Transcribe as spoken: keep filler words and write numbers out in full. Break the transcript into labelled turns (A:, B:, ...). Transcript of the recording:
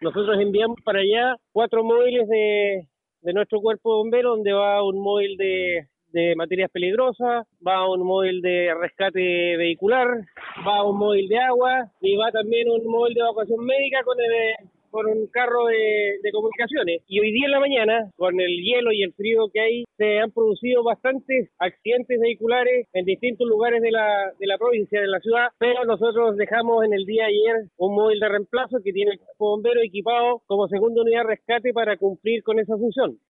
A: Nosotros enviamos para allá cuatro móviles de, de nuestro cuerpo de bomberos, donde va un móvil de, de materias peligrosas, va un móvil de rescate vehicular, va un móvil de agua y va también un móvil de evacuación médica con el... con un carro de, de comunicaciones. Y hoy día en la mañana, con el hielo y el frío que hay, se han producido bastantes accidentes vehiculares en distintos lugares de la, de la provincia, de la ciudad, pero nosotros dejamos en el día de ayer un móvil de reemplazo que tiene el cuerpo bombero equipado como segunda unidad de rescate para cumplir con esa función.